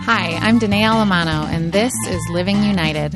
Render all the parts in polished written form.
Hi, I'm Danae Alamano, and this is Living United.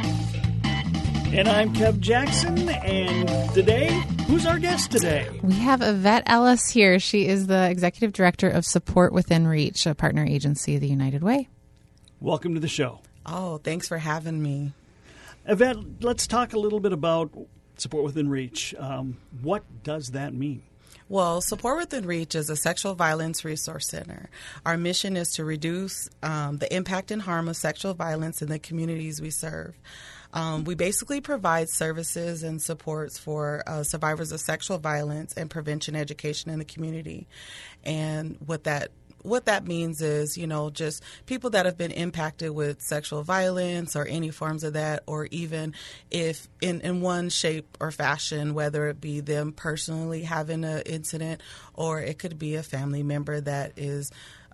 And I'm Kev Jackson, and today, who's our guest today? We have Yvette Ellis here. She is the Executive Director of Support Within Reach, a partner agency of the United Way. Welcome to the show. Oh, thanks for having me. Yvette, let's talk a little bit about Support Within Reach. What does that mean? Well, Support Within Reach is a sexual violence resource center. Our mission is to reduce the impact and harm of sexual violence in the communities we serve. We basically provide services and supports for survivors of sexual violence and prevention education in the community. And what that means is, just people that have been impacted with sexual violence or any forms of that, or even if in one shape or fashion, whether it be them personally having an incident or it could be a family member that is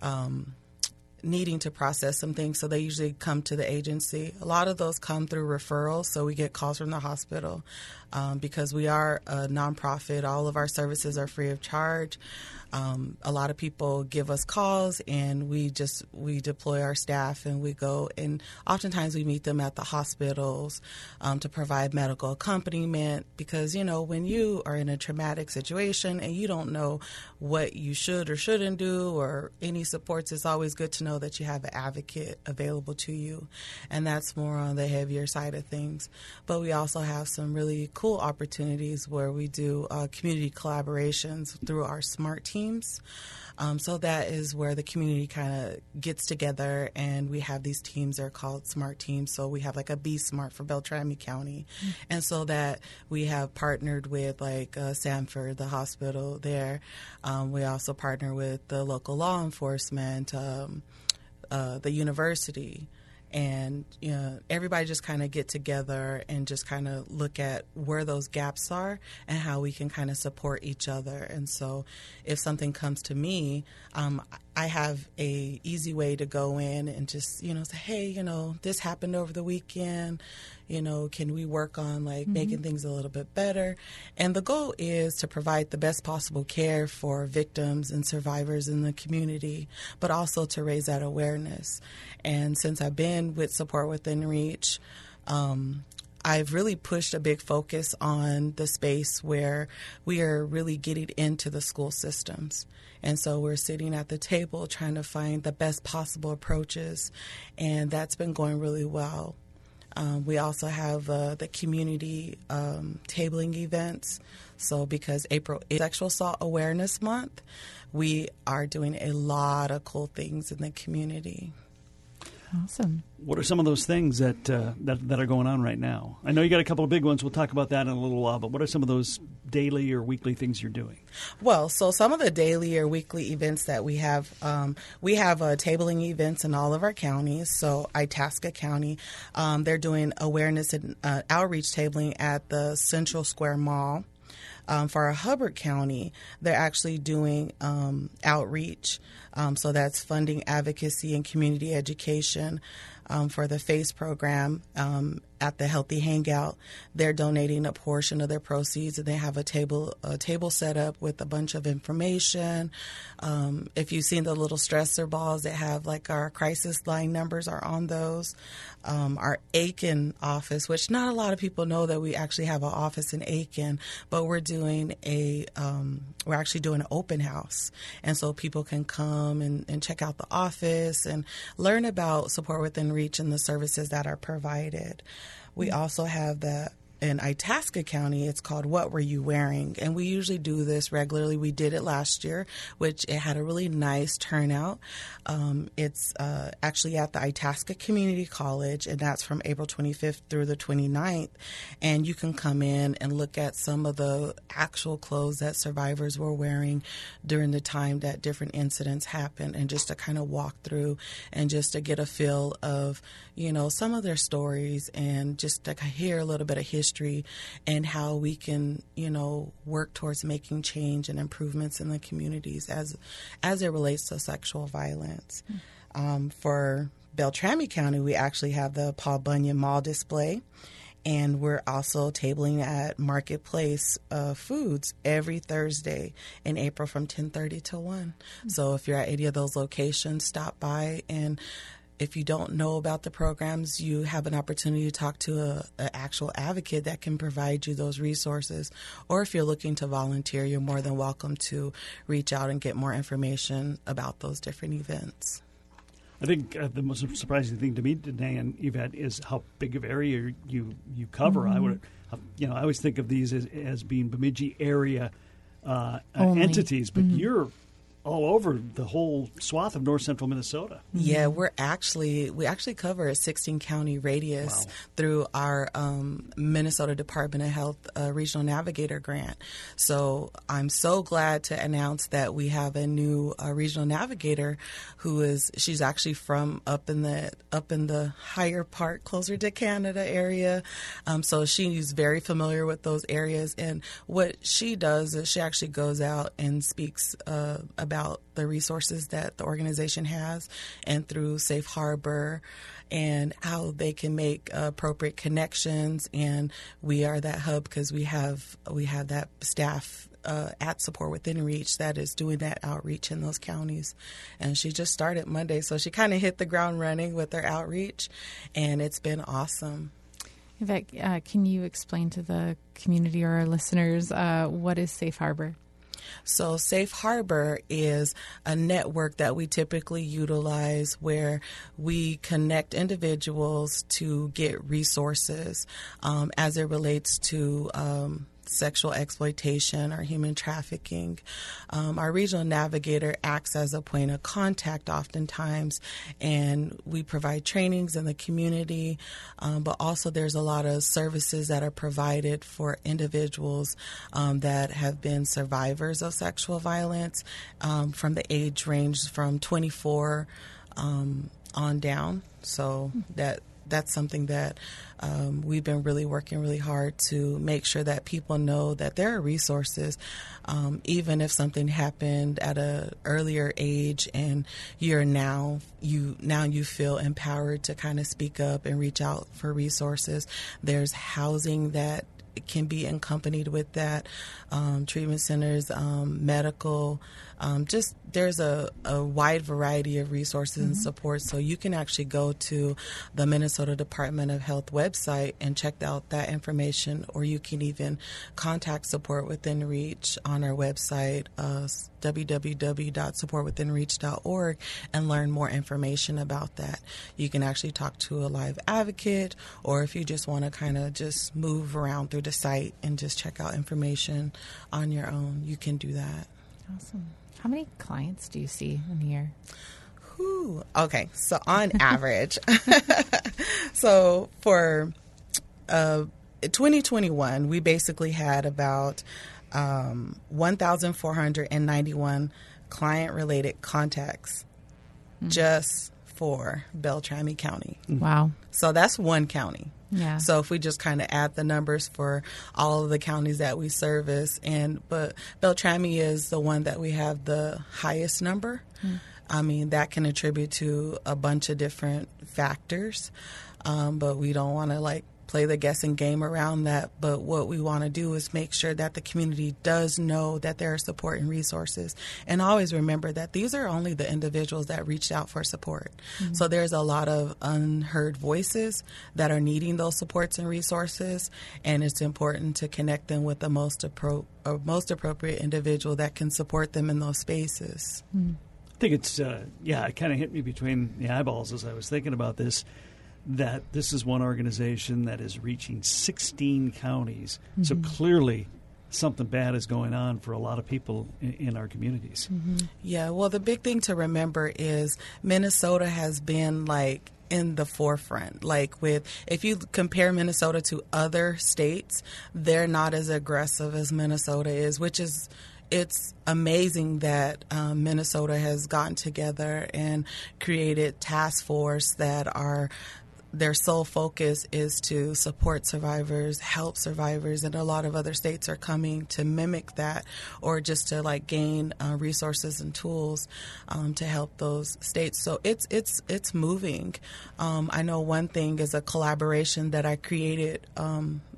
needing to process some things, so they usually come to the agency. A lot of those come through referrals, so we get calls from the hospital. Because we are a nonprofit, all of our services are free of charge. A lot of people give us calls, and we deploy our staff, and we go, and oftentimes we meet them at the hospitals to provide medical accompaniment, because when you are in a traumatic situation and you don't know what you should or shouldn't do or any supports, it's always good to know that you have an advocate available to you, and that's more on the heavier side of things. But we also have some really cool opportunities where we do community collaborations through our SMART teams. So that is where the community kind of gets together, and we have these teams that are called SMART teams. So we have like a Be Smart for Beltrami County. And so that we have partnered with like Sanford, the hospital there. We also partner with the local law enforcement, the university. And everybody just kind of get together and just kind of look at where those gaps are and how we can kind of support each other. And so if something comes to me, I have a easy way to go in and just, say, hey, this happened over the weekend. Can we work on making things a little bit better? And the goal is to provide the best possible care for victims and survivors in the community, but also to raise that awareness. And since I've been with Support Within Reach, I've really pushed a big focus on the space where we are really getting into the school systems. And so we're sitting at the table trying to find the best possible approaches, and that's been going really well. We also have the community tabling events. So because April is Sexual Assault Awareness Month, we are doing a lot of cool things in the community. Awesome. What are some of those things that are going on right now? I know you got a couple of big ones. We'll talk about that in a little while. But what are some of those daily or weekly things you're doing? Well, so some of the daily or weekly events that we have tabling events in all of our counties. So Itasca County, they're doing awareness and outreach tabling at the Central Square Mall. For our Hubbard County, they're actually doing outreach. So that's funding advocacy and community education for the FACE program. At the Healthy Hangout, they're donating a portion of their proceeds, and they have a table set up with a bunch of information. If you've seen the little stressor balls that have our crisis line numbers are on those. Our Aiken office, which not a lot of people know that we actually have an office in Aiken, but we're actually doing an open house, and so people can come and check out the office and learn about Support Within Reach and the services that are provided. We also have in Itasca County, it's called What Were You Wearing? And we usually do this regularly. We did it last year, which it had a really nice turnout. It's actually at the Itasca Community College, and that's from April 25th through the 29th. And you can come in and look at some of the actual clothes that survivors were wearing during the time that different incidents happened, and just to kind of walk through and just to get a feel of, some of their stories, and just to hear a little bit of history and how we can, work towards making change and improvements in the communities as it relates to sexual violence. For Beltrami County, we actually have the Paul Bunyan Mall display, and we're also tabling at Marketplace Foods every Thursday in April from 10:30 to 1. So if you're at any of those locations, stop by. And if you don't know about the programs, you have an opportunity to talk to an actual advocate that can provide you those resources. Or if you're looking to volunteer, you're more than welcome to reach out and get more information about those different events. I think the most surprising thing to me today, and Yvette, is how big of area you cover. I always think of these as being Bemidji area entities, but you're all over the whole swath of north central Minnesota. Yeah, we actually cover a 16-county radius through our Minnesota Department of Health Regional Navigator grant. So I'm so glad to announce that we have a new regional navigator she's actually from up in the higher part, closer to Canada area. So she's very familiar with those areas. And what she does is she actually goes out and speaks about the resources that the organization has, and through Safe Harbor, and how they can make appropriate connections. And we are that hub because we have that staff at Support Within Reach that is doing that outreach in those counties. And she just started Monday, so she kind of hit the ground running with her outreach, and it's been awesome. Yvette, can you explain to the community or our listeners what is Safe Harbor? So Safe Harbor is a network that we typically utilize where we connect individuals to get resources as it relates to sexual exploitation or human trafficking. Our regional navigator acts as a point of contact oftentimes, and we provide trainings in the community, but also there's a lot of services that are provided for individuals that have been survivors of sexual violence from the age range from 24 on down. So that's something that we've been really working really hard to make sure that people know that there are resources, even if something happened at an earlier age and you feel empowered to kind of speak up and reach out for resources. There's housing that can be accompanied with that, treatment centers, medical, just there's a wide variety of resources and support. So you can actually go to the Minnesota Department of Health website and check out that information, or you can even contact Support Within Reach on our website, www.supportwithinreach.org, and learn more information about that. You can actually talk to a live advocate, or if you just want to kind of just move around through the site and just check out information on your own, you can do that. Awesome. How many clients do you see in a year? Okay, so on average, so for 2021, we basically had about 1,491 client-related contacts just for Beltrami County. Wow. So that's one county. Yeah. So if we just kind of add the numbers for all of the counties that we service, but Beltrami is the one that we have the highest number. I mean, that can attribute to a bunch of different factors, but we don't want to play the guessing game around that. But what we want to do is make sure that the community does know that there are support and resources. And always remember that these are only the individuals that reached out for support. So there's a lot of unheard voices that are needing those supports and resources, and it's important to connect them with the most appropriate individual that can support them in those spaces. I think it's, it kind of hit me between the eyeballs as I was thinking about this, that this is one organization that is reaching 16 counties. So clearly something bad is going on for a lot of people in our communities. Yeah, well, the big thing to remember is Minnesota has been in the forefront. If you compare Minnesota to other states, they're not as aggressive as Minnesota is, it's amazing that Minnesota has gotten together and created task force that their sole focus is to support survivors, help survivors, and a lot of other states are coming to mimic that, or just to gain resources and tools to help those states. So it's moving. I know one thing is a collaboration that I created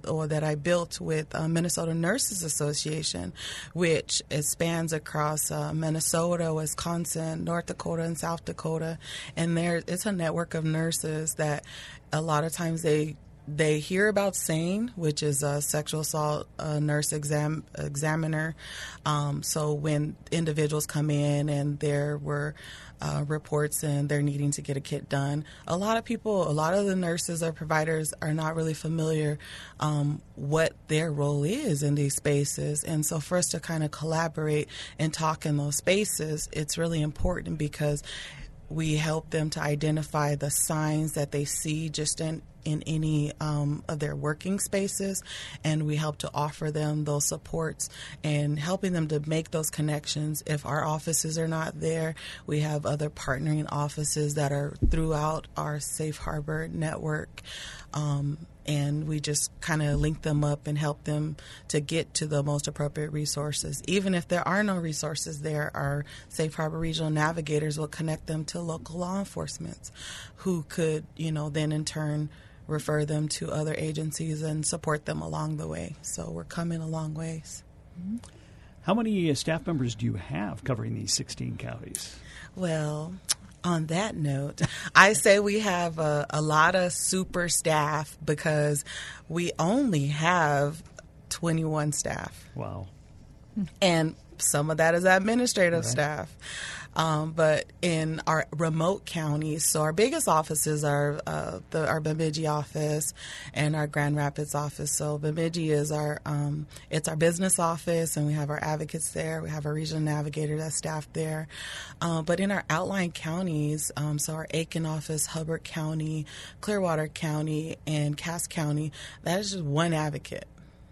or that I built with Minnesota Nurses Association, which it spans across Minnesota, Wisconsin, North Dakota, and South Dakota. And it's a network of nurses that a lot of times they hear about SANE, which is a sexual assault nurse examiner. So when individuals come in and there were reports and they're needing to get a kit done, a lot of the nurses or providers are not really familiar what their role is in these spaces. And so for us to kind of collaborate and talk in those spaces, it's really important because we help them to identify the signs that they see just in any of their working spaces, and we help to offer them those supports and helping them to make those connections. If our offices are not there, we have other partnering offices that are throughout our Safe Harbor network, and we just kind of link them up and help them to get to the most appropriate resources. Even if there are no resources there, our Safe Harbor Regional Navigators will connect them to local law enforcement who could, then in turn refer them to other agencies and support them along the way. So we're coming a long ways. How many staff members do you have covering these 16 counties? Well, on that note, I say we have a lot of super staff because we only have 21 staff. Wow. And some of that is administrative staff. But in our remote counties, so our biggest offices are our Bemidji office and our Grand Rapids office. So Bemidji is it's our business office, and we have our advocates there. We have our regional navigator that's staffed there. But in our outlying counties, so our Aiken office, Hubbard County, Clearwater County, and Cass County, that is just one advocate.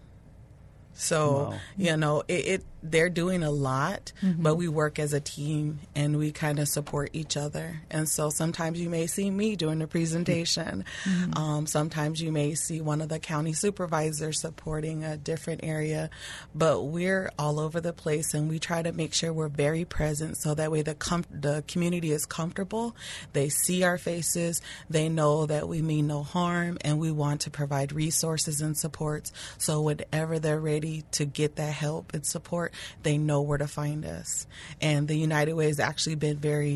So, wow. They're doing a lot, but we work as a team and we kind of support each other. And so sometimes you may see me doing the presentation. Sometimes you may see one of the county supervisors supporting a different area, but we're all over the place and we try to make sure we're very present so that way the community is comfortable. They see our faces. They know that we mean no harm, and we want to provide resources and supports. So whenever they're ready to get that help and support, they know where to find us. And the United Way has actually been very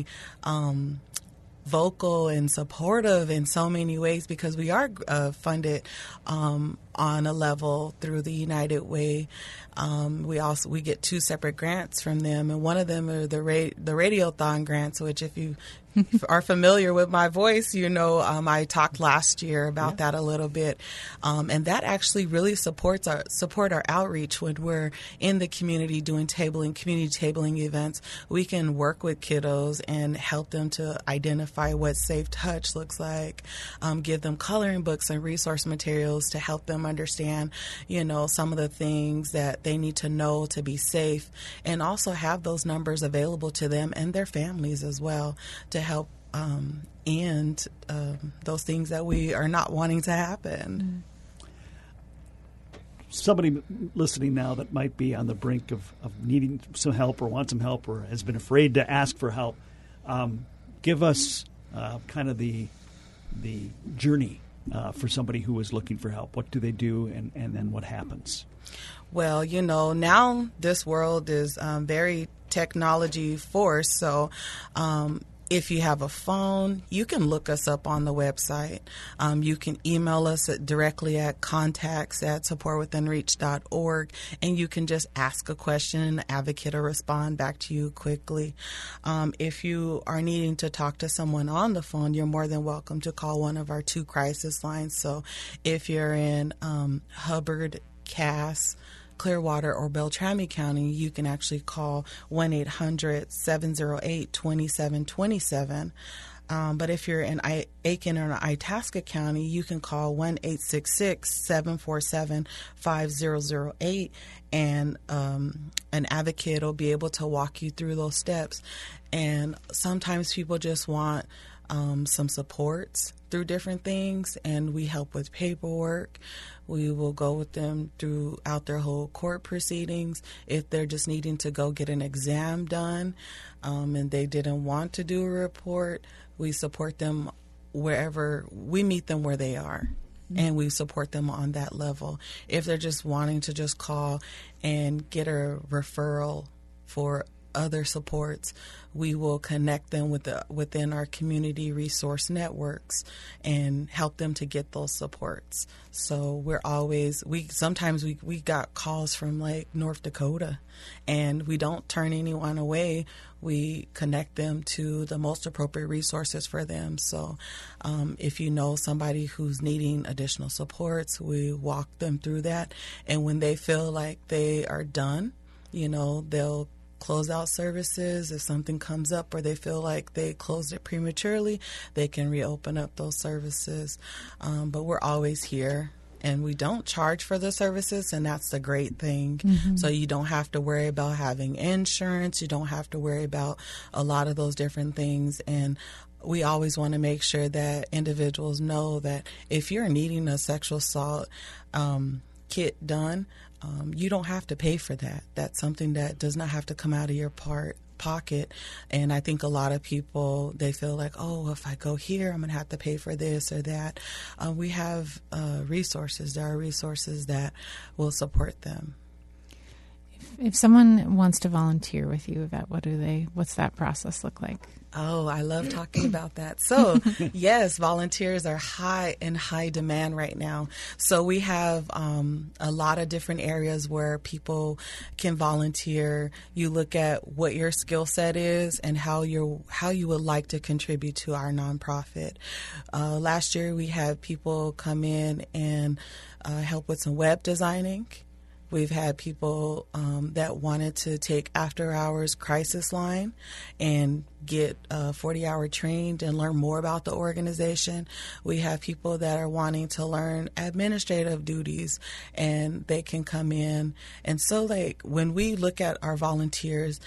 vocal and supportive in so many ways because we are funded on a level through the United Way. We get 2 separate grants from them, and one of them are the Radiothon grants, which if you are familiar with my voice, I talked last year about that a little bit, and that actually really support our outreach when we're in the community doing community tabling events. We can work with kiddos and help them to identify what safe touch looks like, give them coloring books and resource materials to help them understand, some of the things that they need to know to be safe, and also have those numbers available to them and their families as well to help end those things that we are not wanting to happen. Somebody listening now that might be on the brink of needing some help or want some help or has been afraid to ask for help, give us kind of the journey for somebody who is looking for help. What do they do, and then what happens? Well, now this world is very technology forced, so if you have a phone, you can look us up on the website. You can email us directly at contacts@supportwithinreach.org, and you can just ask a question and the advocate will respond back to you quickly. If you are needing to talk to someone on the phone, you're more than welcome to call one of our 2 crisis lines. So if you're in Hubbard, Cass, Clearwater, or Beltrami County, you can actually call 1-800-708-2727. But if you're in Aiken or Itasca County, you can call 1-866-747-5008, and an advocate will be able to walk you through those steps. And sometimes people just want some supports through different things, and we help with paperwork. We will go with them throughout their whole court proceedings. If they're just needing to go get an exam done and they didn't want to do a report, we support them wherever. We meet them where they are. and we support them on that level. If they're just wanting to just call and get a referral for other supports, we will connect them within our community resource networks and help them to get those supports. So sometimes we got calls from like North Dakota, and we don't turn anyone away. We connect them to the most appropriate resources for them. So if you know somebody who's needing additional supports, we walk them through that. And when they feel like they are done, they'll close out services. If something comes up or they feel like they closed it prematurely, they can reopen up those services. But we're always here, and we don't charge for the services, and that's the great thing. Mm-hmm. So you don't have to worry about having insurance. You don't have to worry about a lot of those different things. And we always want to make sure that individuals know that if you're needing a sexual assault kit done, you don't have to pay for that. That's something that does not have to come out of your pocket. And I think a lot of people, they feel like, oh, if I go here, I'm going to have to pay for this or that. We have resources. There are resources that will support them. If someone wants to volunteer with you, Yvette, what's that process look like? Oh, I love talking about that. So, yes, volunteers are in high demand right now. So we have a lot of different areas where people can volunteer. You look at what your skill set is and how you would like to contribute to our nonprofit. Last year, we had people come in and help with some web designing. We've had people that wanted to take after-hours crisis line and get 40-hour trained and learn more about the organization. We have people that are wanting to learn administrative duties, and they can come in. And so, when we look at our volunteers,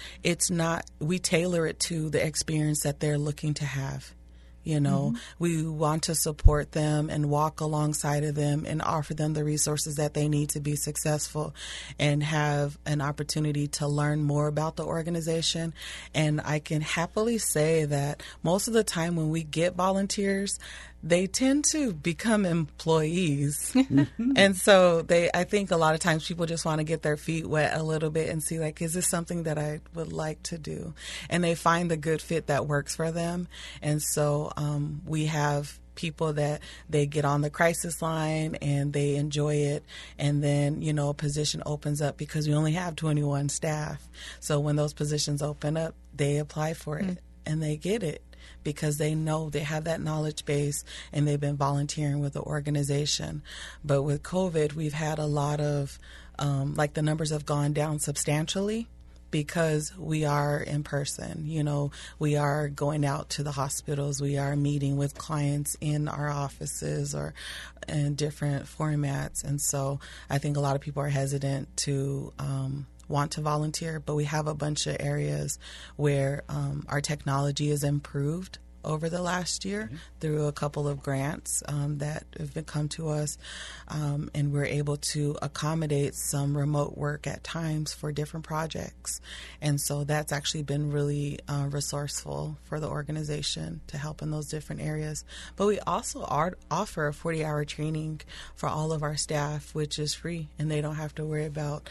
we tailor it to the experience that they're looking to have. Mm-hmm. We want to support them and walk alongside of them and offer them the resources that they need to be successful and have an opportunity to learn more about the organization. And I can happily say that most of the time when we get volunteers, they tend to become employees. And so I think a lot of times people just want to get their feet wet a little bit and see, is this something that I would like to do? And they find the good fit that works for them. And so we have people that they get on the crisis line and they enjoy it. And then, a position opens up because we only have 21 staff. So when those positions open up, they apply for it and they get it, because they know they have that knowledge base and they've been volunteering with the organization. But with COVID, we've had a lot of, the numbers have gone down substantially because we are in person. We are going out to the hospitals. We are meeting with clients in our offices or in different formats. And so I think a lot of people are hesitant to want to volunteer, but we have a bunch of areas where our technology is improved over the last year through a couple of grants that have come to us, and we're able to accommodate some remote work at times for different projects. And so that's actually been really resourceful for the organization to help in those different areas. But we also offer a 40-hour training for all of our staff, which is free, and they don't have to worry about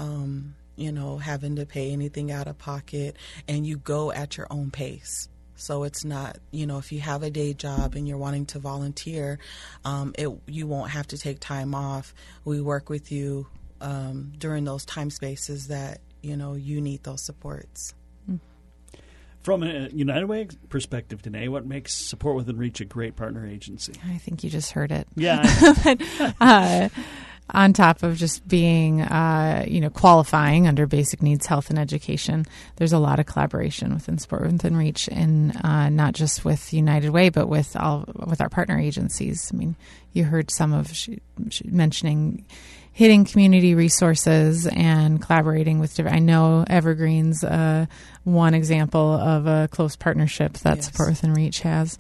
having to pay anything out of pocket, and you go at your own pace. So it's not, if you have a day job and you're wanting to volunteer, you won't have to take time off. We work with you during those time spaces that, you need those supports. From a United Way perspective, Danae, what makes Support Within Reach a great partner agency? I think you just heard it. Yeah. But, on top of just being, qualifying under basic needs, health, and education, there's a lot of collaboration within Support Within Reach, and not just with United Way, but with our partner agencies. I mean, you heard some of she mentioning hitting community resources and collaborating with different. I know Evergreen's one example of a close partnership that Support Within Reach has.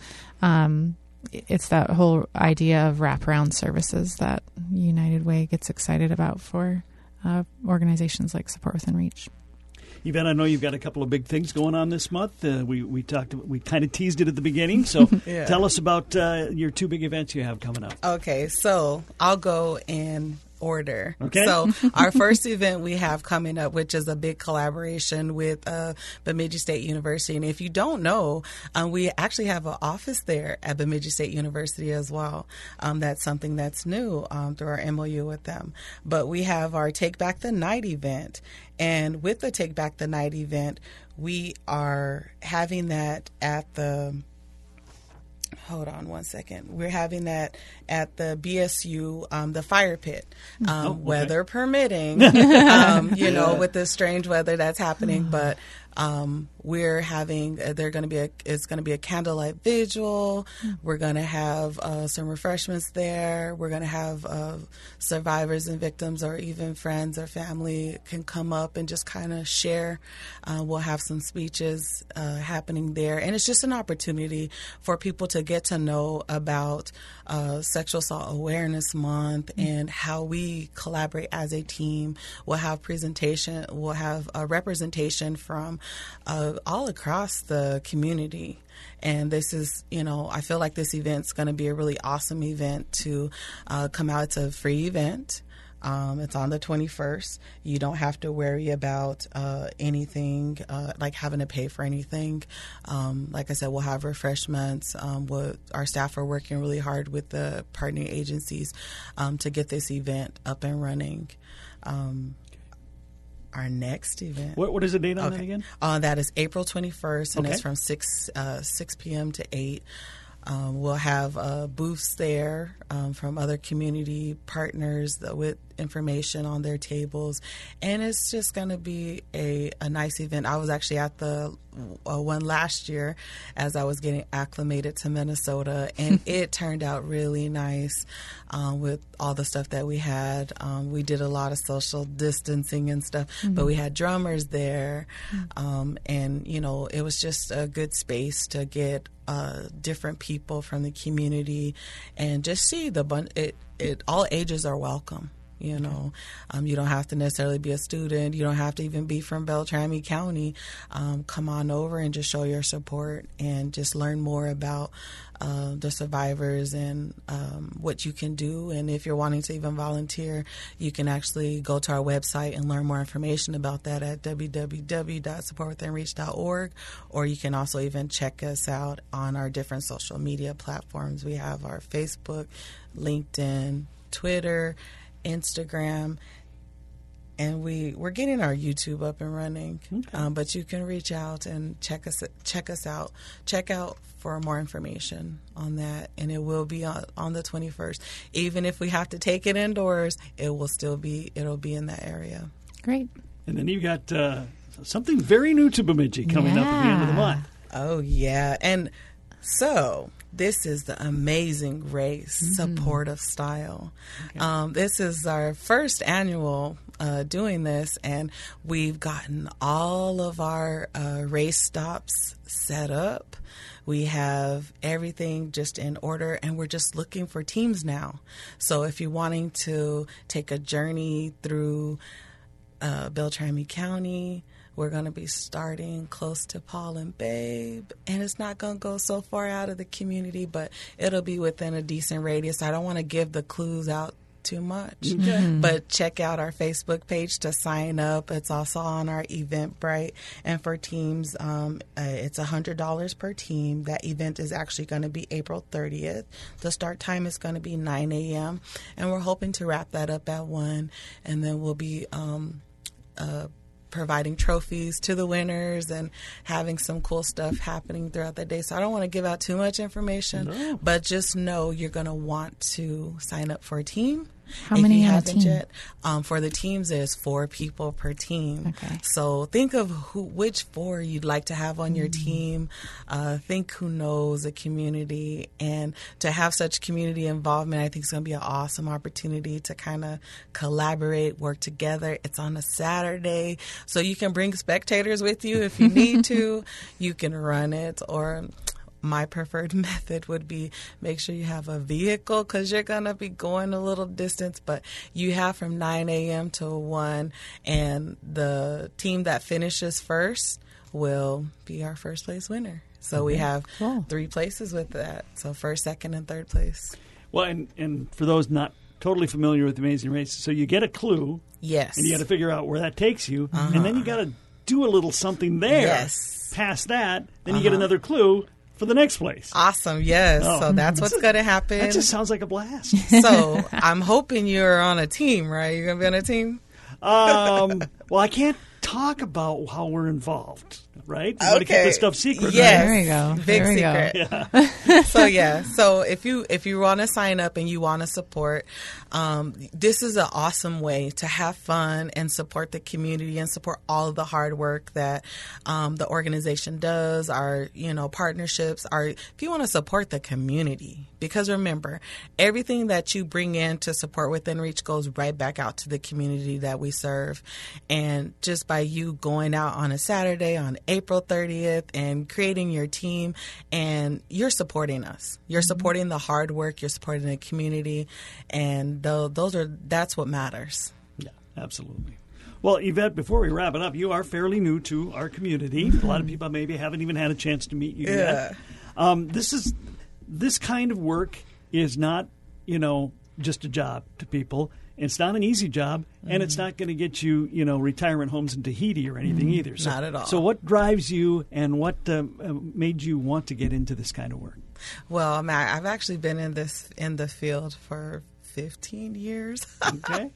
It's that whole idea of wraparound services that United Way gets excited about for organizations like Support Within Reach. Yvette, I know you've got a couple of big things going on this month. We kind of teased it at the beginning, so Yeah. Tell us about your two big events you have coming up. Okay, so I'll go in order. Okay. So our first event we have coming up, which is a big collaboration with Bemidji State University. And if you don't know, we actually have an office there at Bemidji State University as well. That's something that's new through our MOU with them. But we have our Take Back the Night event. And with the Take Back the Night event, we are having that at the... Hold on one second. We're having that at the BSU, the fire pit, weather permitting, with the strange weather that's happening. But we're having, it's going to be a candlelight vigil. We're going to have some refreshments there. We're going to have survivors and victims or even friends or family can come up and just kind of share. We'll have some speeches happening there. And it's just an opportunity for people to get to know about Sexual Assault Awareness Month and how we collaborate as a team. We'll have we'll have a representation from all across the community. And this is, I feel like this event's going to be a really awesome event to come out. It's a free event. It's on the 21st. You don't have to worry about anything, like having to pay for anything. Like I said, we'll have refreshments. Our staff are working really hard with the partnering agencies to get this event up and running. Our next event. What is the date on that again? That is April 21st, and Okay. it's from 6 p.m. to 8. We'll have booths there from other community partners with information on their tables. And it's just going to be a nice event. I was actually at the one last year as I was getting acclimated to Minnesota, and it turned out really nice with all the stuff that we had. We did a lot of social distancing and stuff, but we had drummers there, and, it was just a good space to get different people from the community and just see all ages are welcome. You don't have to necessarily be a student. You don't have to even be from Beltrami County. Come on over and just show your support and just learn more about the survivors and what you can do. And if you're wanting to even volunteer, you can actually go to our website and learn more information about that at www.supportwithinreach.org, or you can also even check us out on our different social media platforms. We have our Facebook, LinkedIn, Twitter, Instagram, and we're getting our YouTube up and running. Okay. But you can reach out and check us out. Check out for more information on that, and it will be on the 21st. Even if we have to take it indoors, it'll be in that area. Great. And then you've got something very new to Bemidji coming up at the end of the month. Oh yeah, and so. This is the Amazing Grace Supportive Style. Okay. This is our first annual doing this, and we've gotten all of our race stops set up. We have everything just in order, and we're just looking for teams now. So if you're wanting to take a journey through Beltrami County, we're going to be starting close to Paul and Babe, and it's not going to go so far out of the community, but it'll be within a decent radius. I don't want to give the clues out too much, but check out our Facebook page to sign up. It's also on our Eventbrite, and for teams, it's $100 per team. That event is actually going to be April 30th. The start time is going to be 9 a.m., and we're hoping to wrap that up at 1, and then we'll be providing trophies to the winners and having some cool stuff happening throughout the day. So I don't want to give out too much information, but just know you're going to want to sign up for a team. How many on a team? Yet. For the teams, there's 4 people per team. Okay. So think of which 4 you'd like to have on your team. Think who knows the community. And to have such community involvement, I think it's going to be an awesome opportunity to kind of collaborate, work together. It's on a Saturday, so you can bring spectators with you if you need to. You can run it, or my preferred method would be make sure you have a vehicle because you're going to be going a little distance, but you have from 9 a.m. to 1, and the team that finishes first will be our first place winner. So we have 3 places with that. So first, second, and third place. Well, and for those not totally familiar with Amazing Race, so you get a clue. Yes. And you got to figure out where that takes you. And then you got to do a little something there. Yes. Past that, then you get another clue for the next place. Awesome. Yes. Oh. So that's what's going to happen. That just sounds like a blast. So I'm hoping you're on a team, right? You're going to be on a team? Well, I can't talk about how we're involved, right? We want to keep this stuff secret. Yes. There you go. Big There we secret. go. Yeah. So if you want to sign up and you want to support, this is an awesome way to have fun and support the community and support all of the hard work that the organization does. Our partnerships. If you want to support the community, because remember, everything that you bring in to support Within Reach goes right back out to the community that we serve. And just by you going out on a Saturday on April 30th and creating your team, and you're supporting us. You're supporting the hard work. You're supporting the community, and that's what matters. Yeah, absolutely. Well, Yvette, before we wrap it up, you are fairly new to our community. A lot of people maybe haven't even had a chance to meet you yet. This kind of work is not, just a job to people. It's not an easy job, and it's not going to get you, retirement homes in Tahiti or anything either. So, not at all. So what drives you, and what made you want to get into this kind of work? Well, I've actually been in the field for 15 years. Okay.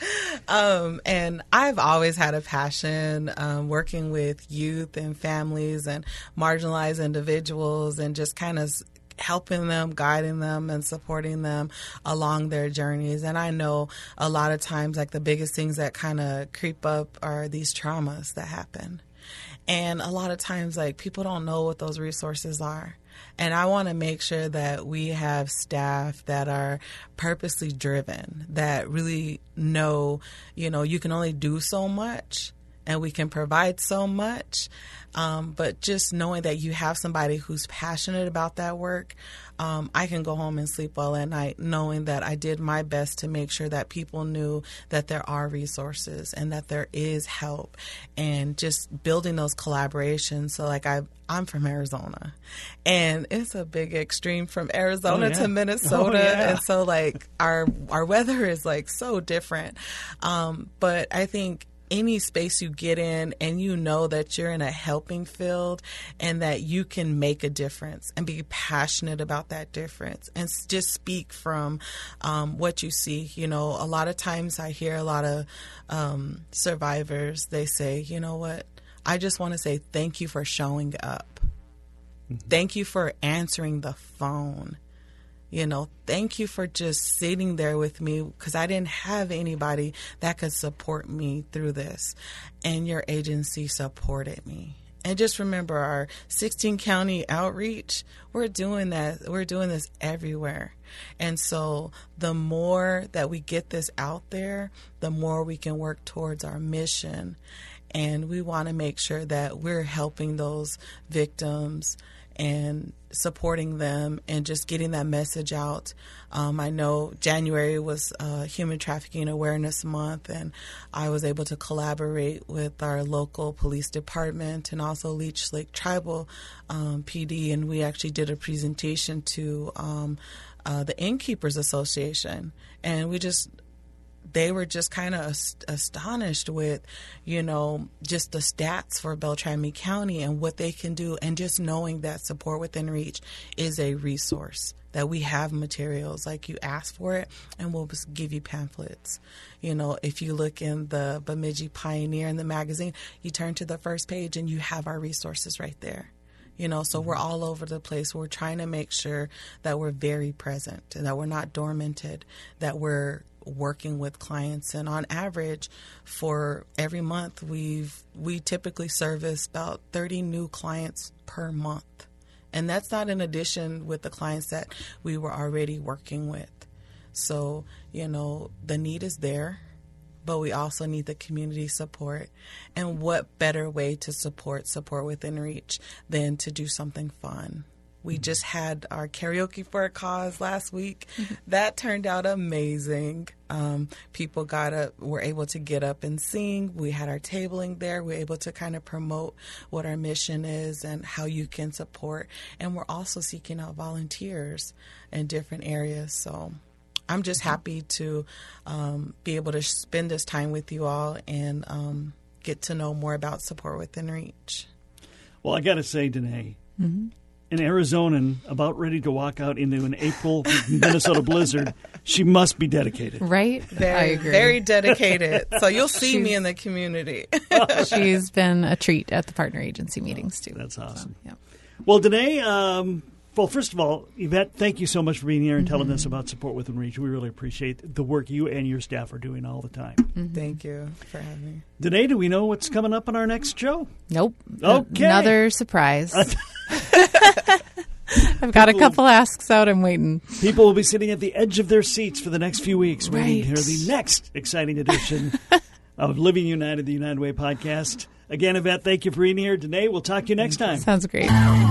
And I've always had a passion working with youth and families and marginalized individuals, and just kind of helping them, guiding them, and supporting them along their journeys. And I know a lot of times, like, the biggest things that kind of creep up are these traumas that happen. And a lot of times, like, people don't know what those resources are. And I want to make sure that we have staff that are purposely driven, that really know, you can only do so much and we can provide so much. But just knowing that you have somebody who's passionate about that work, I can go home and sleep well at night knowing that I did my best to make sure that people knew that there are resources and that there is help, and just building those collaborations. So, like, I'm from Arizona, and it's a big extreme from Arizona to Minnesota. And so, like, our weather is, like, so different. But I think any space you get in and you know that you're in a helping field and that you can make a difference and be passionate about that difference and just speak from what you see. A lot of times I hear a lot of survivors, they say, you know what, I just want to say thank you for showing up. Mm-hmm. Thank you for answering the phone. Thank you for just sitting there with me, because I didn't have anybody that could support me through this. And your agency supported me. And just remember, our 16 county outreach, we're doing that. We're doing this everywhere. And so the more that we get this out there, the more we can work towards our mission. And we want to make sure that we're helping those victims and supporting them and just getting that message out. I know January was Human Trafficking Awareness Month, and I was able to collaborate with our local police department and also Leech Lake Tribal PD, and we actually did a presentation to the Innkeepers Association, and they were just kind of astonished with, just the stats for Beltrami County and what they can do. And just knowing that Support Within Reach is a resource, that we have materials, like you ask for it and we'll just give you pamphlets. If you look in the Bemidji Pioneer in the magazine, you turn to the first page and you have our resources right there. So we're all over the place. We're trying to make sure that we're very present and that we're not dormanted, that we're working with clients. And on average, for every month, we typically service about 30 new clients per month. And that's not in addition with the clients that we were already working with. So, the need is there, but we also need the community support. And what better way to support Within Reach than to do something fun? We just had our karaoke for a cause last week. That turned out amazing. People were able to get up and sing. We had our tabling there. We were able to kind of promote what our mission is and how you can support. And we're also seeking out volunteers in different areas. So I'm just happy to be able to spend this time with you all and get to know more about Support Within Reach. Well, I got to say, Danae, an Arizonan about ready to walk out into an April Minnesota blizzard, she must be dedicated. Right? I Very, agree. very dedicated. So you'll see me in the community. She's been a treat at the partner agency meetings, too. That's awesome. So, yeah. Well, Danae, well, first of all, Yvette, thank you so much for being here and telling us about Support Within Reach. We really appreciate the work you and your staff are doing all the time. Thank you for having me. Danae, do we know what's coming up on our next show? Nope. Okay. Another surprise. I've got a couple asks out. I'm waiting. People will be sitting at the edge of their seats for the next few weeks waiting to hear Right. the next exciting edition of Living United, the United Way podcast. Again, Yvette, thank you for being here. Danae, we'll talk to you next time. Sounds great.